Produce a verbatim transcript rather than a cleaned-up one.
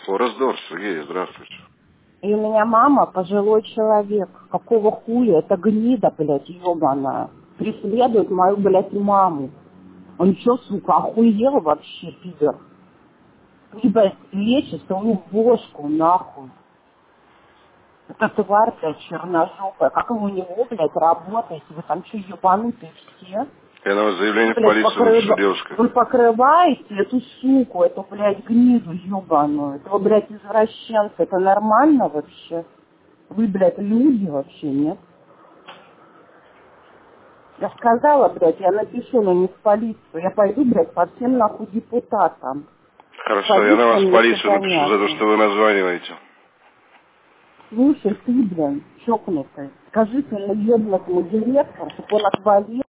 Форест-Дор, Сергей, здравствуйте. И у меня мама пожилой человек. Какого хуя? Это гнида, блядь, ебаная. Преследует мою, блядь, маму. Он что, сука, охуел вообще, пидор? Либо лечится у него бошку, нахуй. Это тварь, блядь, черножопая. Как вы у него, блядь, работаете? Вы там что, ебанутые все? Я на вас заявление Вы, в блядь, полицию покрыва... напишу, девушка. Вы покрываете эту суку, эту, блядь, гниду ебаную, этого, блядь, извращенца. Это нормально вообще? Вы, блядь, люди вообще, нет? Я сказала, блядь, я напишу, но не в полицию. Я пойду, блядь, по всем нахуй депутатам. Хорошо, я на вас в полицию напишу понятно. за то, что вы названиваете. Слушай, ты, блин, чокнутый. Скажи своему ебнутому директору, чтобы он отвалил.